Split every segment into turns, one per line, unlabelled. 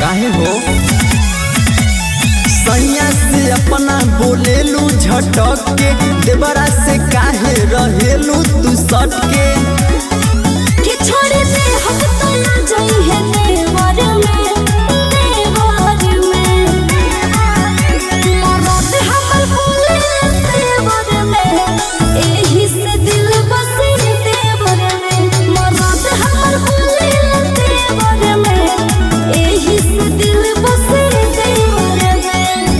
काहे हो सैया से अपना बोलेलू झटक के देवरा से काहे रहेलू तू सट के
छोड़ दे हम तो ना जाई है देवर में मरद हमर बोले देवर में एही से दिल बसे देवर में मरद हमर बोले देवर में एही से दिल बसे देवर में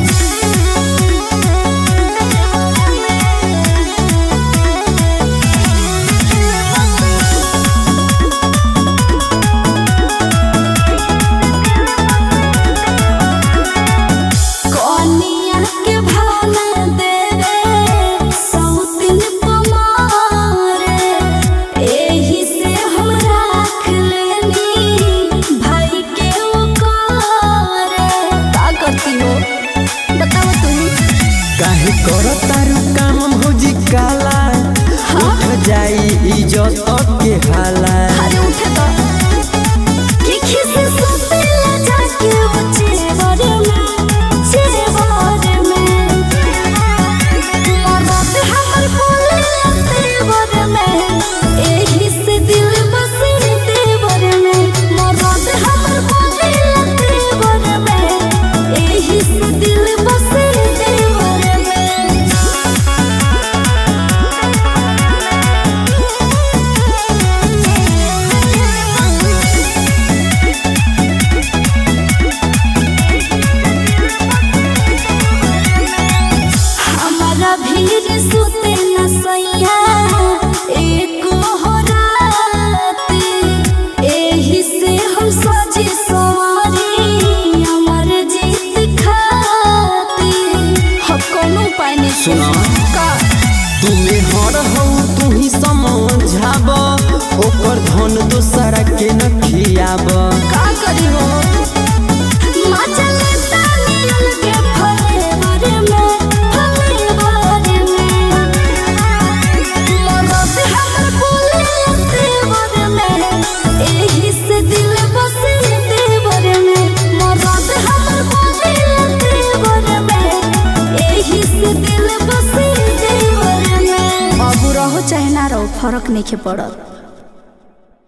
काहे करतारू काम भौजी काला उठ जाई इज्जत के हाला
अरे उठे तो कि किसी सुतेला जाके वो चेवर में मरद हमर बोले देवर में एही से दिल बसे देवर में मरद हमर बोले देवर में एही से दिल बसे देवर में हमारा भीड़ सुते न सैया एको हो रात एही से हम सजी सवारी अमर जीत खाती हम कोनो उपाय नहीं
सुना
का
तुम्हें हर हो तू ही समझाब ओकर धन दोसरा के न खियाब
का करी हो मचल तानियल के फलेवर में मरद हमर बोले देवर में एही से दिल बसे देवर में मरद हमर बोले देवर में एही से दिल बसे देवर में अब रहो चाहे ना रहो फर्क नहीं पड़त।